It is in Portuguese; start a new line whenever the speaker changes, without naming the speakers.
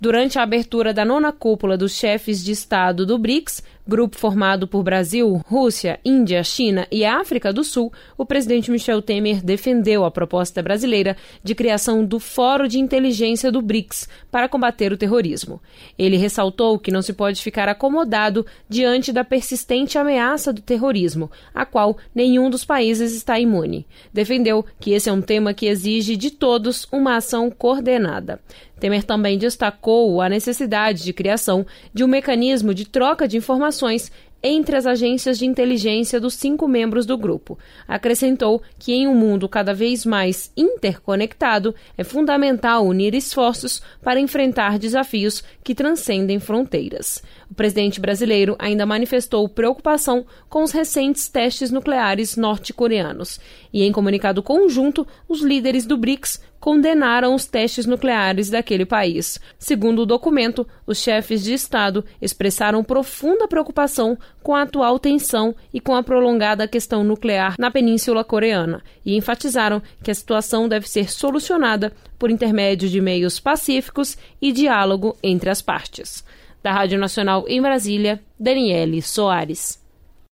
Durante a abertura da 9ª cúpula dos chefes de Estado do BRICS, grupo formado por Brasil, Rússia, Índia, China e África do Sul, o presidente Michel Temer defendeu a proposta brasileira de criação do Fórum de Inteligência do BRICS para combater o terrorismo. Ele ressaltou que não se pode ficar acomodado diante da persistente ameaça do terrorismo, a qual nenhum dos países está imune. Defendeu que esse é um tema que exige de todos uma ação coordenada. Temer também destacou a necessidade de criação de um mecanismo de troca de informações entre as agências de inteligência dos 5 membros do grupo. Acrescentou que em um mundo cada vez mais interconectado, é fundamental unir esforços para enfrentar desafios que transcendem fronteiras. O presidente brasileiro ainda manifestou preocupação com os recentes testes nucleares norte-coreanos. E em comunicado conjunto, os líderes do BRICS condenaram os testes nucleares daquele país. Segundo o documento, os chefes de Estado expressaram profunda preocupação com a atual tensão e com a prolongada questão nuclear na Península Coreana e enfatizaram que a situação deve ser solucionada por intermédio de meios pacíficos e diálogo entre as partes. Da Rádio Nacional em Brasília, Daniele Soares.